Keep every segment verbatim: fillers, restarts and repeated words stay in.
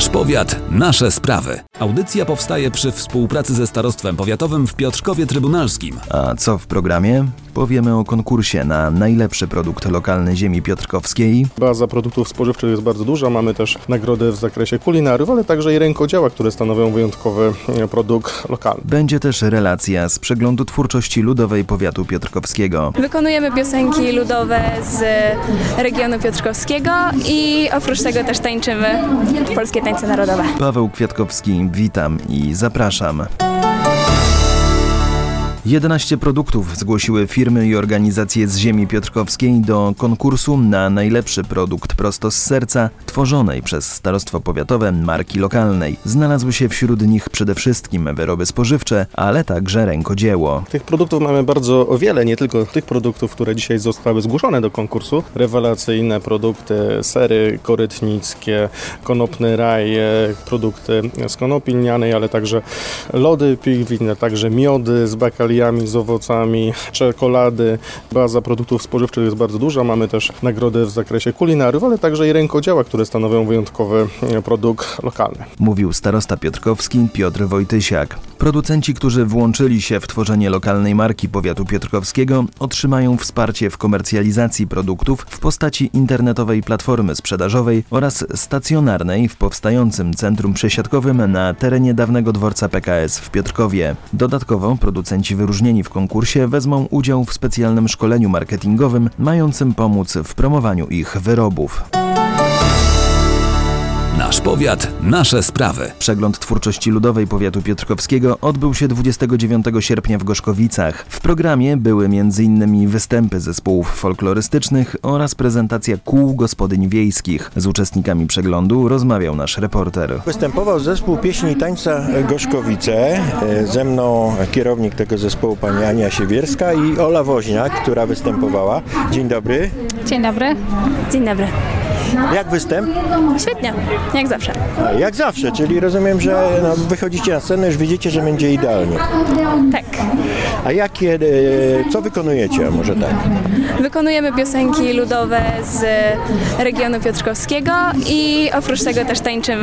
Nasz powiat, nasze sprawy. Audycja powstaje przy współpracy ze Starostwem Powiatowym w Piotrkowie Trybunalskim. A co w programie? Powiemy o konkursie na najlepszy produkt lokalny ziemi piotrkowskiej. Baza produktów spożywczych jest bardzo duża. Mamy też nagrody w zakresie kulinariów, ale także i rękodzieła, które stanowią wyjątkowy produkt lokalny. Będzie też relacja z przeglądu twórczości ludowej powiatu piotrkowskiego. Wykonujemy piosenki ludowe z regionu piotrkowskiego i oprócz tego też tańczymy polskie tańce narodowe. Paweł Kwiatkowski, witam i zapraszam. jedenaście produktów zgłosiły firmy i organizacje z ziemi piotrkowskiej do konkursu na najlepszy produkt prosto z serca tworzonej przez Starostwo Powiatowe marki lokalnej. Znalazły się wśród nich przede wszystkim wyroby spożywcze, ale także rękodzieło. Tych produktów mamy bardzo wiele, nie tylko tych produktów, które dzisiaj zostały zgłoszone do konkursu. Rewelacyjne produkty, sery korytnickie, konopny raj, produkty z konopi lnianej, ale także lody piwne, także miody z bakaliami, z owocami, czekolady. Baza produktów spożywczych jest bardzo duża. Mamy też nagrody w zakresie kulinariów, ale także i rękodzieła, które stanowią wyjątkowy produkt lokalny. Mówił starosta piotrkowski Piotr Wojtysiak. Producenci, którzy włączyli się w tworzenie lokalnej marki powiatu piotrkowskiego, otrzymają wsparcie w komercjalizacji produktów w postaci internetowej platformy sprzedażowej oraz stacjonarnej w powstającym centrum przesiadkowym na terenie dawnego dworca P K S w Piotrkowie. Dodatkowo producenci wyróżnieni w konkursie wezmą udział w specjalnym szkoleniu marketingowym mającym pomóc w promowaniu ich wyrobów. Nasz powiat, nasze sprawy. Przegląd twórczości ludowej powiatu piotrkowskiego odbył się dwudziestego dziewiątego sierpnia w Gorzkowicach. W programie były między innymi występy zespołów folklorystycznych oraz prezentacja kół gospodyń wiejskich. Z uczestnikami przeglądu rozmawiał nasz reporter. Występował zespół pieśni i tańca Gorzkowice. Ze mną kierownik tego zespołu pani Ania Siewierska i Ola Woźniak, która występowała. Dzień dobry. Dzień dobry. Dzień dobry. Jak występ? Świetnie, jak zawsze. A, jak zawsze, czyli rozumiem, że no, wychodzicie na scenę, już widzicie, że będzie idealnie. Tak. A jakie, co wykonujecie, a może tak? Wykonujemy piosenki ludowe z regionu piotrkowskiego i oprócz tego też tańczymy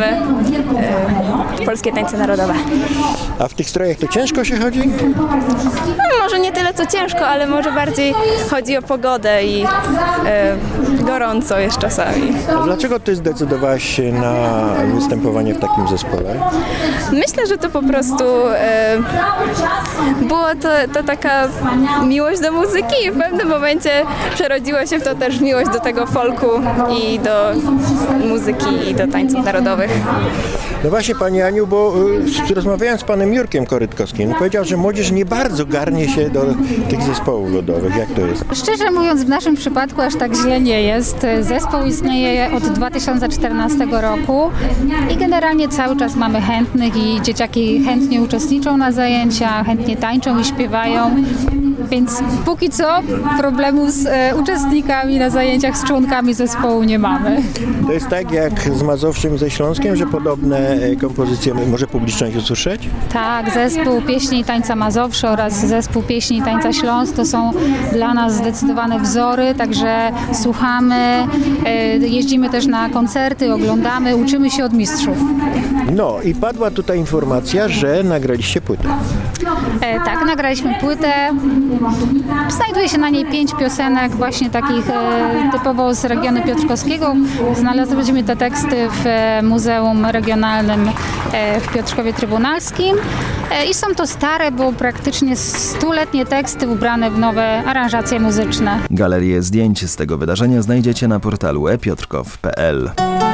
y, polskie tańce narodowe. A w tych strojach to ciężko się chodzi? No, może nie tyle co ciężko, ale może bardziej chodzi o pogodę i y, gorąco jest czasami. A dlaczego ty zdecydowałaś się na występowanie w takim zespole? Myślę, że to po prostu e, było to, to taka miłość do muzyki i w pewnym momencie przerodziło się w to też miłość do tego folku i do muzyki i do tańców narodowych. No właśnie, pani Aniu, bo y, rozmawiając z panem Jurkiem Korytkowskim, powiedział, że młodzież nie bardzo garnie się do tych zespołów ludowych. Jak to jest? Szczerze mówiąc, w naszym przypadku aż tak źle nie jest. Zespół istnieje od dwa tysiące czternastego roku i generalnie cały czas mamy chętnych i dzieciaki chętnie uczestniczą na zajęciach, chętnie tańczą i śpiewają. Więc póki co problemu z e, uczestnikami na zajęciach, z członkami zespołu nie mamy. To jest tak jak z Mazowszem i ze Śląskiem, że podobne e, kompozycje może publiczność usłyszeć? Tak, zespół Pieśni i Tańca Mazowsze oraz zespół Pieśni i Tańca Śląsk to są dla nas zdecydowane wzory, także słuchamy, e, jeździmy też na koncerty, oglądamy, uczymy się od mistrzów. No i padła tutaj informacja, że nagraliście płytę. E, tak, nagraliśmy płytę. Znajduje się na niej pięć piosenek właśnie takich e, typowo z regionu piotrkowskiego. Znaleźliśmy te teksty w e, Muzeum Regionalnym e, w Piotrkowie Trybunalskim e, i są to stare, bo praktycznie stuletnie teksty ubrane w nowe aranżacje muzyczne. Galerię zdjęć z tego wydarzenia znajdziecie na portalu e piotrkow kropka p l.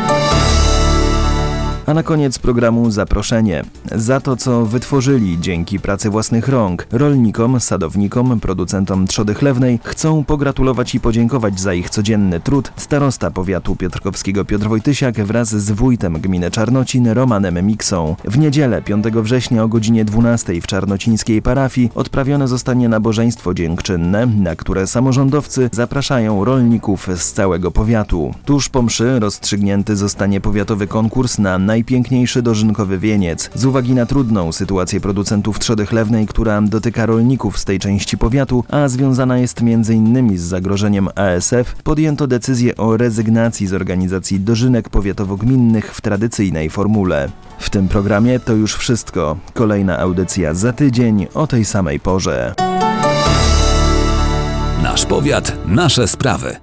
A na koniec programu zaproszenie. Za to, co wytworzyli dzięki pracy własnych rąk, rolnikom, sadownikom, producentom trzody chlewnej chcą pogratulować i podziękować za ich codzienny trud starosta powiatu piotrkowskiego Piotr Wojtysiak wraz z wójtem gminy Czarnocin Romanem Miksą. W niedzielę piątego września o godzinie dwunastej w czarnocińskiej parafii odprawione zostanie nabożeństwo dziękczynne, na które samorządowcy zapraszają rolników z całego powiatu. Tuż po mszy rozstrzygnięty zostanie powiatowy konkurs na najlepszy najpiękniejszy dożynkowy wieniec. Z uwagi na trudną sytuację producentów trzody chlewnej, która dotyka rolników z tej części powiatu, a związana jest między innymi z zagrożeniem A S F, podjęto decyzję o rezygnacji z organizacji dożynek powiatowo-gminnych w tradycyjnej formule. W tym programie to już wszystko. Kolejna audycja za tydzień o tej samej porze. Nasz powiat, nasze sprawy.